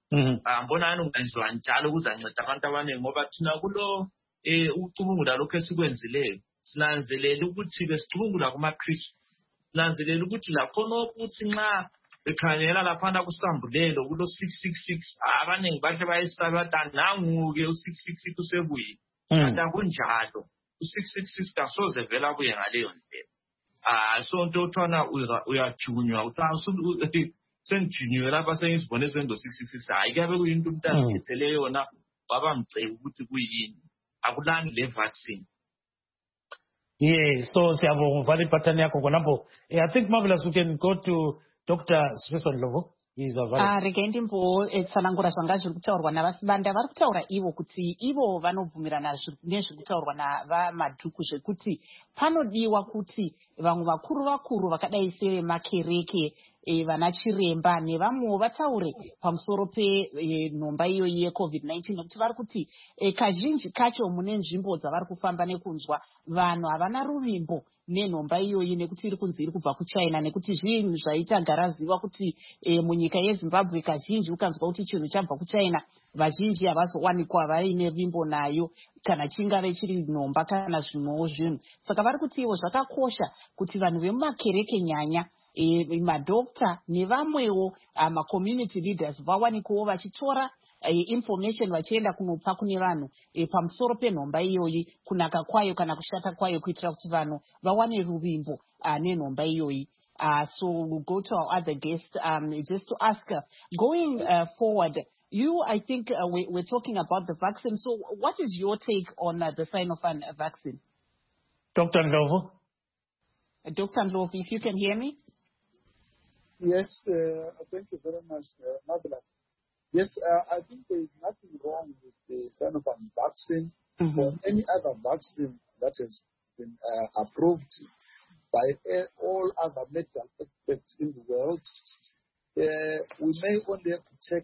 Ngibonani ungenziwa njalo kuzanceda abantu abaningi ngoba thina kulo ucubungula lokho esikwenzileyo sinanzelela ukuthi besicubungula kumaKristu sinanzelela ukuthi lakhona ukuthi nxa bekhangela laphana kusambulelo kulo 666 abaningi bahle bayisaba bathi nangu-ke u-666 usebuyile kanti akunjalo u-666 kasoze vele abuye ngaleyo ndlela so nto uthona uyajunywa uthi sengijunyiwe lapha sengizibone senzo 666 hayi kuyabe kuyinto umuntu azikhethele yona wabamcela ukuthi kuyini akulani le vaccine. Yeah, so siyabonga uvala ibhathani yakho khonapho. I think Marvelous, we can go to Dr. Swiswa Ndlovu. Rega ndimbo tsanangura zvanga zviri kutaurwa navasibanda vari kutaura ivo kuti ivo vanobvumirana nezviri kutaurwa navamadhuku zvekuti panodiwa kuti vamwe vakuru vakadai sevemakereke vana chiremba nevamwewo vataure pamusoro penhomba iyoyi yeCovid-19 nekuti vari kuti kazhinji kacho mune nzvimbo dzavari kufamba nekunzwa vanhu havana ruvimbo nenhomba iyoyi nekuti iri kunzi iri kubva kuChina nekuti zvinhu zvaita garaziwa kuti munyika yeZimbabwe kazhinji ukanzwa kuti chinhu chabva kuChina vazhinji havazowanikwa vaine vimbo nayo kana chingave chiri nhomba kana zvimwewo zvinhu. Saka vari kuti ivo zvakakosha kuti vanhu vemumakereke nyanya madokta nevamwewo macommunity leaders vawanikewo vachitora information vachienda kunopa kune vanhu pamusoro penhomba iyoyi kunaka kwayo kana kushata kwayo kuitira kuti vanhu vawane ruvimbo nenhomba iyoyi. So we'll go to our other guest just to ask going forward, I think we're talking about the vaccine. So what is your take on the Sinopharm vaccine? Dr. Ndlovu? Dr. Ndlovu, if you can hear me? Yes, thank you very much, Marvelous. Yes, I think there is nothing wrong with the Sinopharm vaccine or any other vaccine that has been approved by all other medical experts in the world. We may only have to check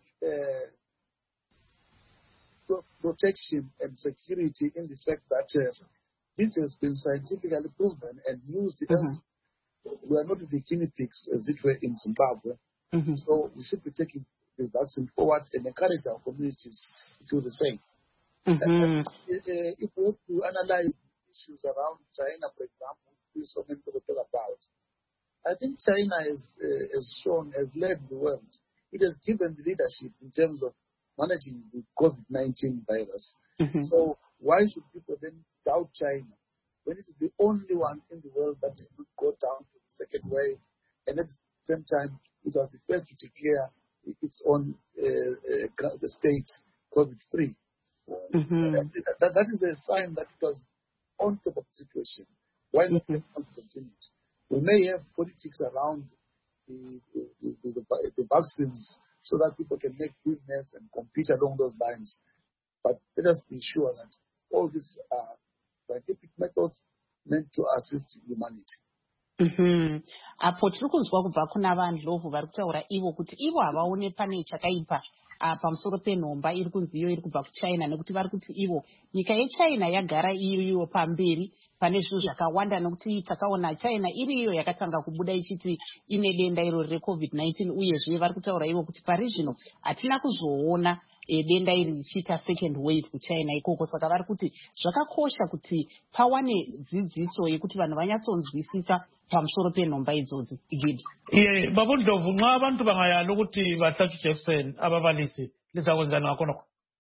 protection and security in the fact that this has been scientifically proven and used as we are not the guinea pigs as it were in Zimbabwe. So we should be taking the vaccine forward and encourage our communities to do the same. If we have to analyze issues around China, for example, which so many people talk about, I think China has led the world. It has given the leadership in terms of managing the COVID-19 virus. So why should people then doubt China when it is the only one in the world that did not go down to the second wave, and at the same time it was the first to declare its own the state COVID-free. That is a sign that it was on top of the situation. Why not have confidence in it? We may have politics around the vaccines so that people can make business and compete along those lines. But let us be sure that all these are scientific methods meant to assist humanity. Apo tiri kunzwa kubva kuna vaNdlovu vari kutaura ivo kuti ivo havaone pane chakaipa pamusoro penhomba iri kunzi iyo iri kubva kuChina nekuti vari kuti ivo nyika yeChina yagara iyo pamberi pane zvinhu zvakawanda nekuti takaona China iri iyo yakatanga kubuda ichiti ine denda iro reCovid-19 uyezve vari kutaura ivo kuti pari zvino hatina kuzoona denda iri richiita second wave kuChina ikoko. Saka vari kuti zvakakosha kuti pawane dzidziso yekuti vanhu vanyatsonzwisisa pamusoro penhomba idzodzi. Babu Ndlovu, nxa abantu bangayala ukuthi bahlatshwe ijekiseni ababalisi lizakwenzani ngakhonokho?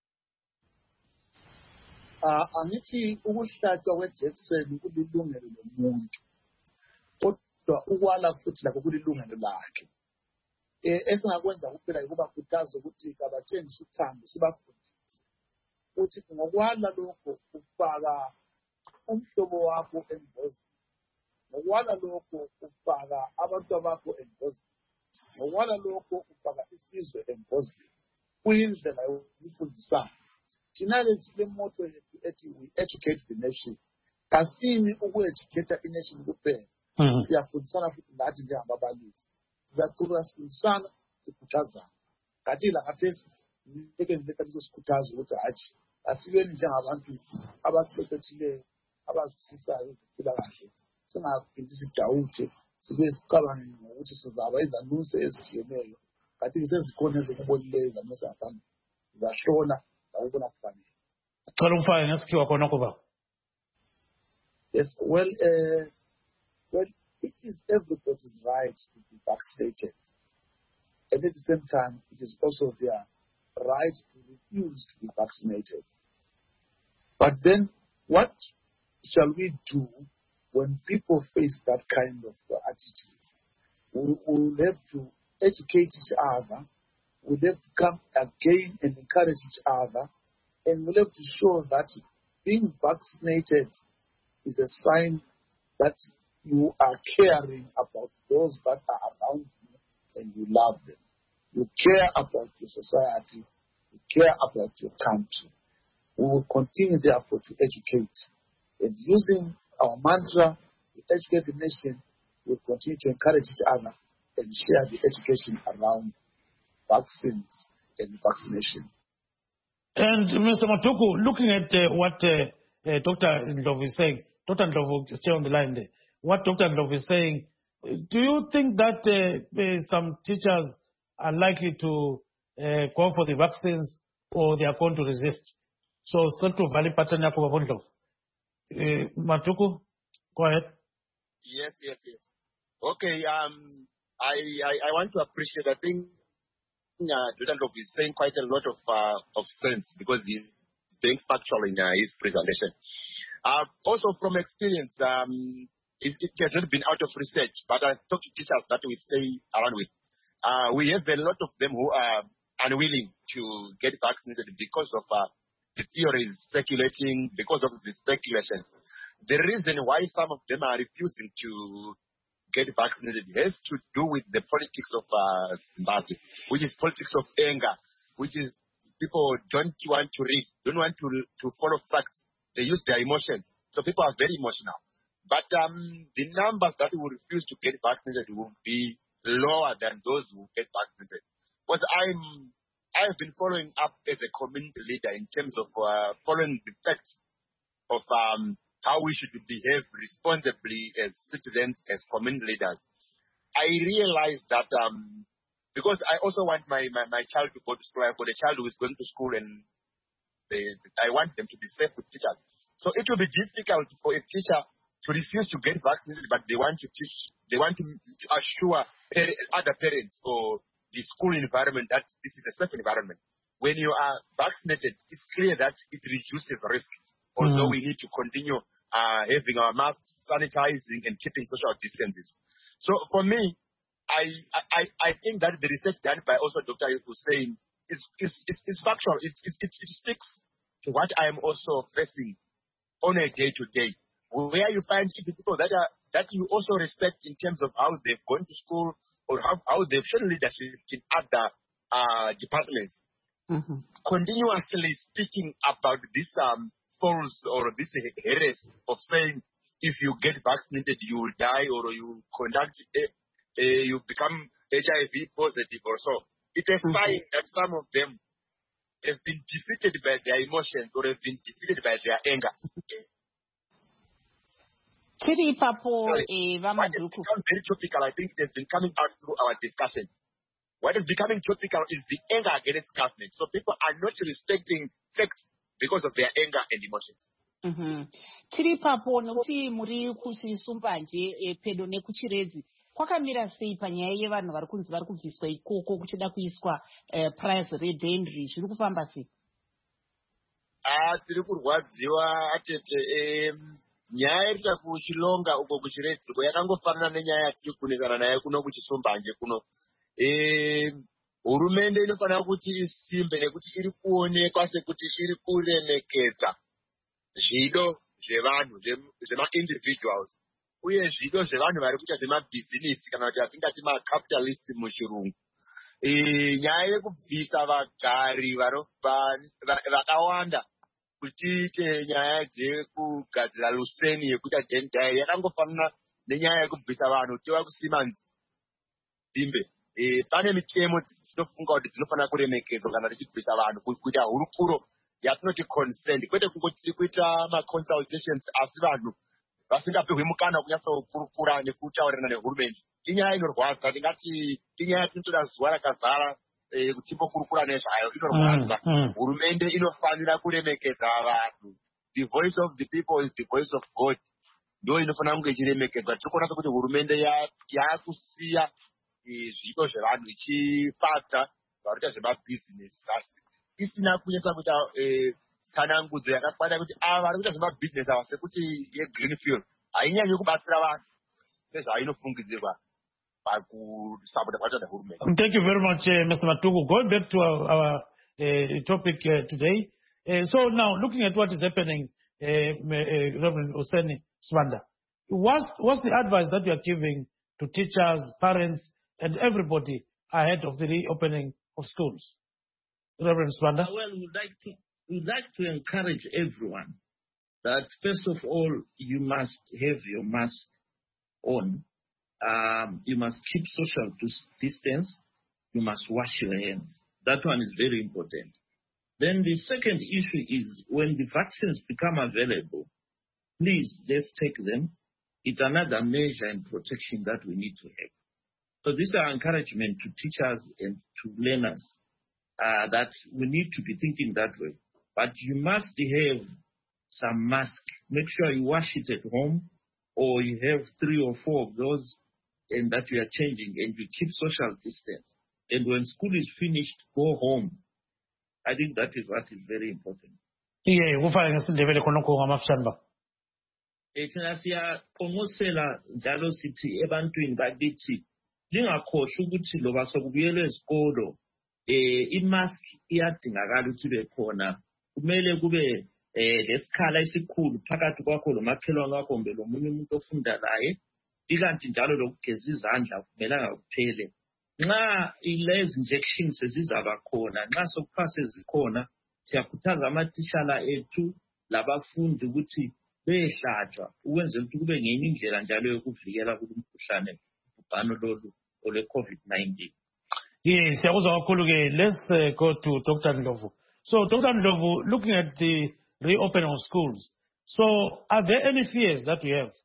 Angithi ukuhlatshwa kwejekiseni kulilungelo lomuntu, kodwa ukwala futhi lakho kulilungelo lakhe. Esingakwenza kuphela yikubakhuthaza ukuthi kabatshengise uthando sibafundise ukuthi ngokwala lokho ufaka umhlobo wakho engozini, ngokwala lokho ufaka abantu bakho engozini, ngokwala lokho ufaka isizwe engozini. Kuyindlela yokufundisana. Thina le moto yethu ethi we educate the nation. Kasini uku-educate i-nation kuphela. Siyafundisana futhi nathi njengababalisi. Sizaqhubeka sifundisana sikhuthazana. Kanti la khathesi ngeke ngileta ukusikhuthaza ukuthi hatshi asibeni njengabantu abasebethileyo abazwisisayo ukuphilakahle. Singaphindi sidawute sibe sicabange ngokuthi sizaba izanuse ezitshiyeneyo Kathi ngisezikole ezokubonileyo zamasafana zahlola zakubona kufanele. Cela ukufaka ngesikhiwa khona kuba. Yes, well, it is everybody's right to be vaccinated. And at the same time, it is also their right to refuse to be vaccinated. But then, what shall we do when people face that kind of attitude? We will have to educate each other. We'll have to come again and encourage each other. And we'll have to show that being vaccinated is a sign that you are caring about those that are around you and you love them. You care about your society. You care about your country. We will continue, therefore, to educate. And using our mantra, to educate the nation, we'll continue to encourage each other and share the education around vaccines and vaccination. And Mr. Matuku, looking at what Dr. Ndlovu is saying, Dr. Ndlovu, stay on the line there. What Dr. Ndlovu is saying, do you think that some teachers are likely to go for the vaccines or they are going to resist? So, still to valid pattern Matuku, go ahead. Yes. Okay, I want to appreciate, I think Dr. Ndlovu is saying quite a lot of sense because he's being factual in his presentation. Also from experience, it has not been out of research, but I talk to teachers that we stay around with. We have a lot of them who are unwilling to get vaccinated because of the theories circulating, because of the speculations. The reason why some of them are refusing to get vaccinated has to do with the politics of Zimbabwe, which is politics of anger, which is people don't want to read, don't want to follow facts. They use their emotions. So people are very emotional. But the numbers that will refuse to get vaccinated will be lower than those who get vaccinated. Because I have been following up as a community leader in terms of following the facts of how we should behave responsibly as citizens, as community leaders. I realized that because I also want my child to go to school. I've got a child who is going to school and I want them to be safe with teachers. So it will be difficult for a teacher to refuse to get vaccinated, but they want to teach, they want to assure other parents or the school environment that this is a safe environment. When you are vaccinated, it's clear that it reduces risk. Although we need to continue having our masks, sanitizing, and keeping social distances. So for me, I think that the research done by also Dr. Hussein is factual. It speaks to what I am also facing on a day-to-day, where you find people that you also respect in terms of how they've gone to school or how they've shown leadership in other departments. Continuously speaking about this false or this heresy of saying if you get vaccinated you will die or you you become HIV positive or so. It is sign that some of them have been defeated by their emotions or have been defeated by their anger. What has become very topical, I think it has been coming out through our discussion. What is becoming topical is the anger against government. So people are not respecting facts because of their anger and emotions. Tiri papo nokuti muri kuChisumbanje pedo nekuChiredzi kwakamira sei panyaya yevanhu vari kunzi vari kubviswa ikoko kuchida kuiswa prize redenry zviri kufamba sei? Tiri kurwadziwa atete nyaya iri kuChilonga uko kuChiredzi yakangofanana nenyaya yatiri kunesana nayo kuno kuChisumbanje kuno. Hurumende inofanira kuti isimbe nekuti iri kuonekwa sekuti iri kuremekedza zvido zvevanhu zvema-individuals uye zvido zvevanhu vari kuita zvemabhizinisi kana kuti atingati macapitalist muchirungu. Nyaya yekubvisa vagari vakawanda kuchiite nyaya dzekugadzira luseni yekuita dhendai yakangofanana nenyaya yekubvisa vanhu tova kusima nzimbe. Pane mitemo dzinofunga kuti dzinofanira kuremekedzwa kana tichibvisa vanhu kuita hurukuro yatinoti consent, kwete kungoti kuita ma-consultations asi vanhu vasingapihwi mukana kunyasa kukurukura nekutaurirana nehurumende. inyaya inorwadza, ndingati inyaya yatinotoda zuva rakazara timbofurukura nezvayo, inorwadza. Hurumende inofanira kuremekedza vanhu. The voice of the people is the voice of God. Ndo inofanira kunge ichiremekedzwa. Tiri kuona kuti hurumende yakusiya zviito zvevanhu ichifadza varuta zvemabhizinesi, asi isina kunyesa kuita tsanangudzo yakakwana kuti ava vari kuita zvemabhizinesi ava sekuti yegreenfield hainyanyi kubatsira vanhu sezvainofungidzirwa pakusapota kwaita nehurumende. Thank you very much, Mr. Matuku. Going back to our topic today. So now, looking at what is happening, Reverend Oseni Swanda, what's the advice that you are giving to teachers, parents, and everybody ahead of the reopening of schools? Reverend Swanda? Well, we'd like to encourage everyone that, first of all, you must have your mask on. You must keep social distance. You must wash your hands. That one is very important. Then the second issue is when the vaccines become available, please, let's take them. It's another measure and protection that we need to have. So this is our encouragement to teachers and to learners that we need to be thinking that way. But you must have some mask. Make sure you wash it at home, or you have 3 or 4 of those and that you are changing, and you keep social distance. And when school is finished, go home. I think that is what is very important. Thina siyaqonqosela njalo sithi ebantwini bakithi lingakhohlwa ukuthi loba sokubuyelwa esikolo imask iyadingakala ukuthi ibe khona. Kumele kube lesikhala esikhulu phakathi kwakho lomakhelwane wakho kumbe lomunye umuntu ofunda laye, ikanti njalo lokugeza izandla kumelanga kuphele. Nxa lezi injections zizaba khona, nxa sokufa sezikhona, siyakhuthaza amatitshala ethu labafundi ukuthi behlatshwa ukwenzela ukuthi kube ngenye indlela njalo yokuvikela kulo mkhuhlane ubhano lolu ole COVID-19. Yes, let's go to Dr. Ndlovu. So, Dr. Ndlovu, looking at the reopening of schools, so are there any fears that you have,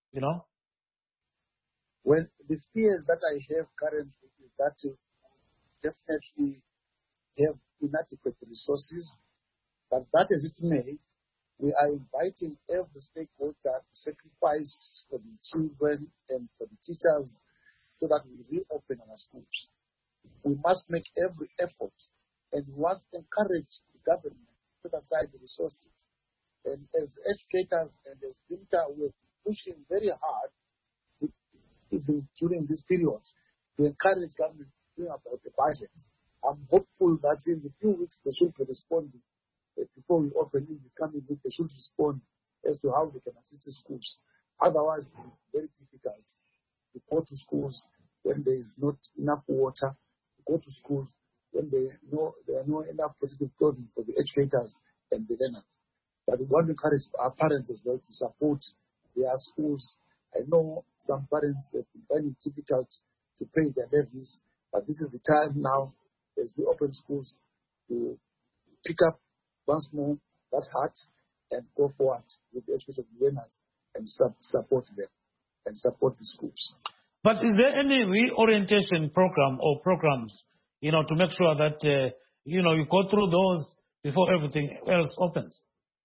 Well, the fears that I have currently is that definitely have inadequate resources, but that as it may, we are inviting every stakeholder to sacrifice for the children and for the teachers so that we reopen our schools. We must make every effort, and we must encourage the government to set aside the resources. And as educators and as winter, we're pushing very hard during this period to encourage government to bring about the budget. I'm hopeful that in the few weeks they should be responding. Before we open in this coming week, they should respond as to how they can assist the schools. Otherwise, it will be very difficult to go to schools when there is not enough water, to go to schools when there are no enough protective clothing for the educators and the learners. But we want to encourage our parents as well to support their schools. I know some parents have been finding it difficult to pay their levies, but this is the time now, as we open schools, to pick up once more that heart and go forward with the education of the learners and support them and support the schools. But is there any reorientation program or programs, to make sure that, you go through those before everything else opens?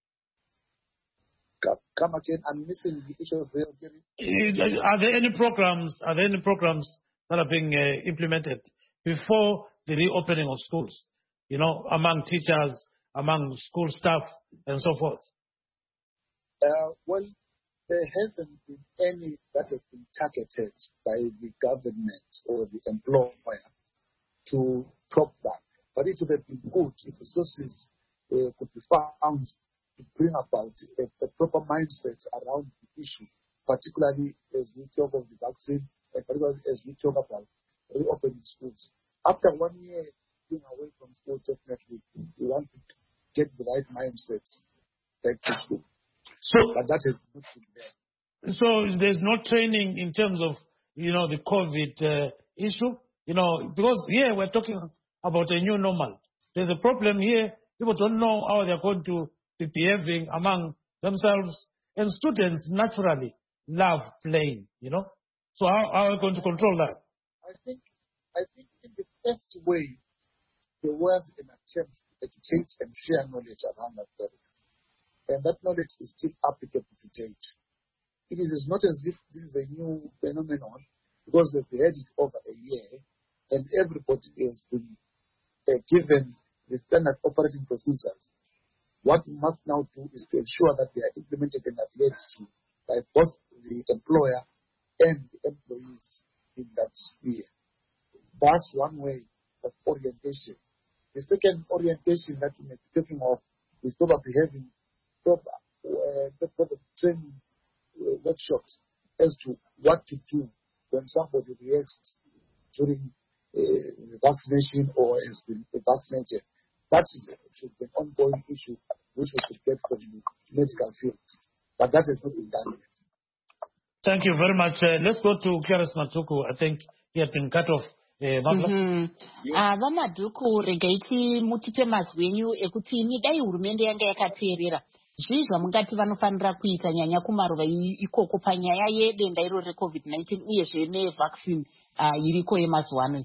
Come again, I'm missing the issue of reorientation. Are there any programs that are being implemented before the reopening of schools, among teachers, among school staff, and so forth? Well, there hasn't been any that has been targeted by the government or the employer to top that. But it would have been good if resources could be found to bring about a proper mindset around the issue, particularly as we talk of the vaccine, and particularly as we talk about reopening schools. After 1 year being away from school, definitely we want to get the right mindsets back to school. But that is not there. So there's no training in terms of, the COVID issue? Because here we're talking about a new normal. There's a problem here. People don't know how they're going to be behaving among themselves. And students naturally love playing, So how are we going to control that? I think in the first way, there was an attempt to educate and share knowledge around that topic. And that knowledge is still applicable to date. It is not as if this is a new phenomenon, because we've had it over a year, and everybody has been given the standard operating procedures. What we must now do is to ensure that they are implemented and adhered to by both the employer and the employees in that sphere. That's one way of orientation. The second orientation that we may be talking of is probably having proper training workshops as to what to do when somebody reacts during vaccination or has been vaccinated. That should be an ongoing issue which we should get from the medical field. But that has not been done yet. Thank you very much. Let's go to Clarice Matuku. I think he had been cut off. Vamaduku regaiti mutipe mazwi enyu ekuti ini dai hurumende yanga yakateerera zvizvo mungati vanofanira kuita nyanya kumaruva ikoko panyaya yedenda iro reCovid-19 uyezve nevaccine iriko yemazuva ano.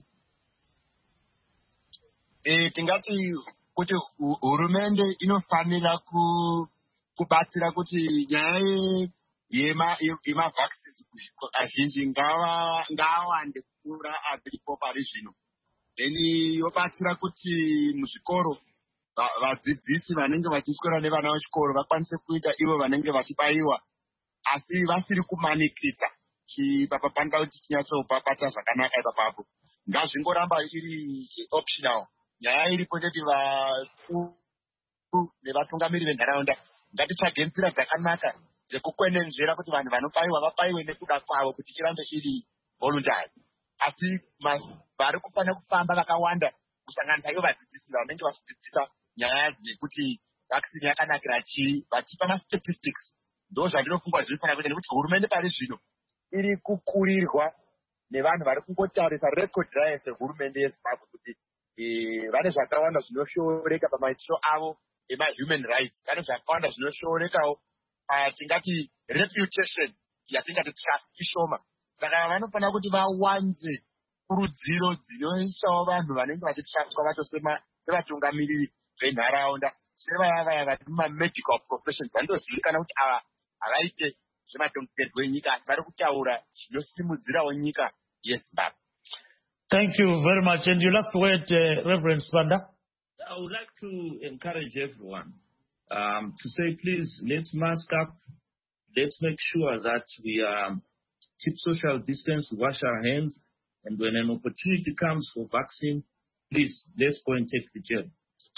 Tingati kuti hurumende inofanira kubatsira kuti nyaya yemavaccines azhinji ngawande kupfuura aripo pari zvino. Then yobatsira kuti muzvikoro vadzidzisi vanenge vachiswera nevana vechikoro vakwanise kuita ivo vanenge vachibaiwa, asi vasiri kumanikita panoda kuti chinyatsobata zvakanaka ipapapo. Ngazvingoramba iri optional. Nyaya iripo ndeti vakuru nevatungamiri venharaunda ngatitsvage nzira dzakanaka dzekukwenenzvera kuti vanhu vanobaiwa vabaiwe nekuda kwavo kuti chirambe chiri voluntary. Asi vari kufanira kufamba vakawanda kusanganisa ivo vadzidzisi vanenge vachidzidzisa nyaya dzekuti vaccine yakanakira chii, vachipa mastatistics. Ndo zvandinofunga zvinofanira kuita, nekuti hurumende pari zvino iri kukurirwa nevanhu vari kungotarisa record rayo sehurumende yeZimbabwe kuti vane zvakawanda zvinoshooreka pamaitiro avo ema-human rights. Vane zvakawanda zvinoshoorekawo tingati reputation yatingati trust ishoma. Saka vanofanira kuti vawanze kurudziro dzinoisawo vanhu vanenge vachitrustwa vacho sevatungamiriri venharaunda, sevaya vari mumamedical professions vandozivikana kuti ava havaite zvematongerwo enyika asi vari kutaura zvinosimudzirawo nyika yeZimbabwe. Thank you very much. And your last word, Reverend Sibanda? I would like to encourage everyone to say, please, let's mask up. Let's make sure that we keep social distance, wash our hands, and when an opportunity comes for vaccine, please, let's go and take the jab.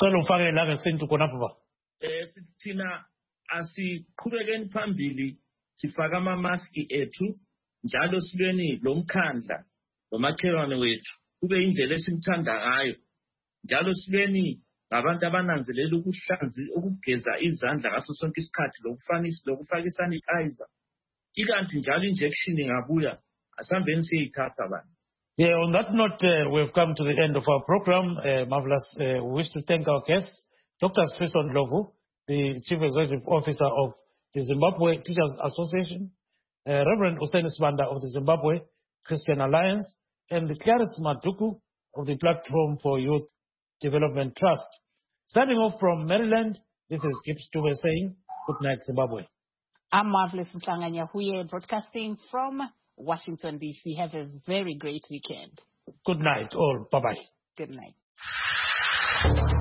Tina, asiqhubekeni phambili sifaka ama-maski ethu njalo silweni lo mkhandla nomakhelwane wethu kube indlela esimthanda ngayo, njalo silweni ngabantu abananzelela ukugeza izandla ngaso sonke isikhathi lokufaka isanitizer, ikanti njalo injection ingabuya asambeni siyithatha abantu. Yeah, on that note, we've come to the end of our program. Marvelous. We wish to thank our guests, Dr. Swisson Ndlovu, the Chief Executive Officer of the Zimbabwe Teachers Association, Reverend Hussein Sibanda of the Zimbabwe Christian Alliance, and Clarice Matuku of the Platform for Youth Development Trust. Signing off from Maryland, this is Gibbs Dube saying, good night, Zimbabwe. I'm Marvelous Mhlanga-Nyahuye, broadcasting from Washington, D.C. Have a very great weekend. Good night, all. Bye-bye. Good night.